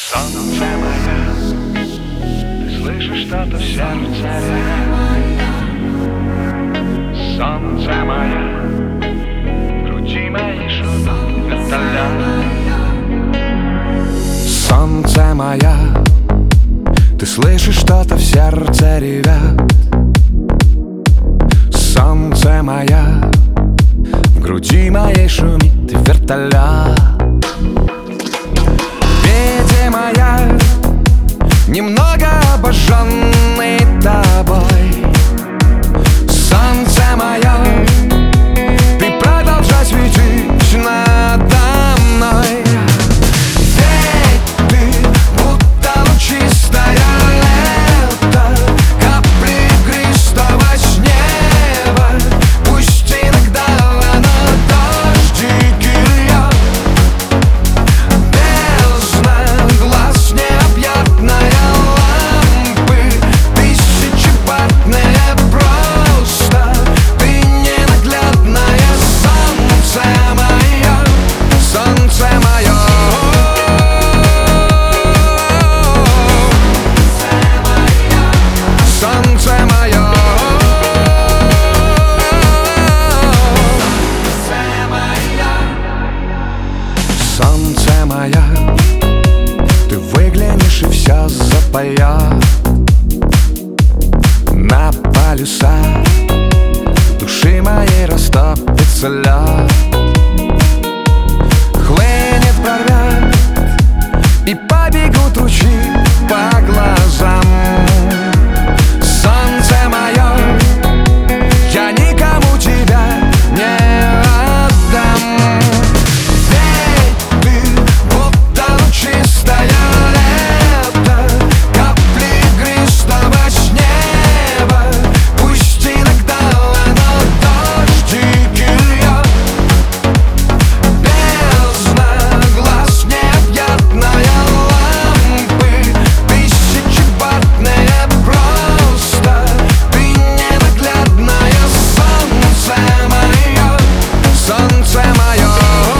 Солнце мое, ты слышишь что-то в сердце? Солнце мое, в груди моей шумит вертолет. Солнце моя, ты слышишь что-то в сердце ревет. Солнце моя, в груди моей шумит вертолет. Моя, немного обожженный тобой. Солнце мое, ты продолжай светить надо мной. Ведь ты будто лучистое лето, капли игристого с неба. Пусть иногда оно дождики льет. Солнце моя, ты выглянешь и все запоет. На полюса души моей растопится лед. Хлынет, прорвет, и побегут ручьи по глазам. Солнце мое, я никому тебя не отдам. Чистое лето, капли игристого с неба. Пусть иногда оно дождики льет. Бездна глаз необъятная лампы, тысячеваттные просто. Ты ненаглядное солнце мое, солнце мое.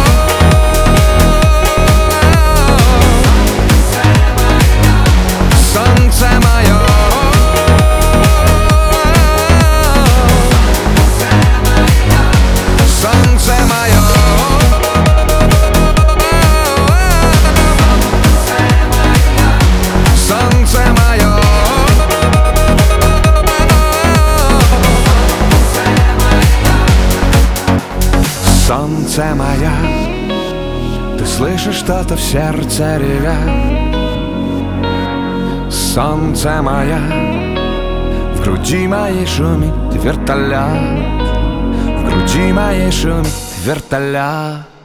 Солнце мое, солнце мое, солнце мое, солнце моя, ты слышишь что-то в сердце ревет. Солнце моя, в груди моей шумит вертолет. В груди моей шумит вертолет.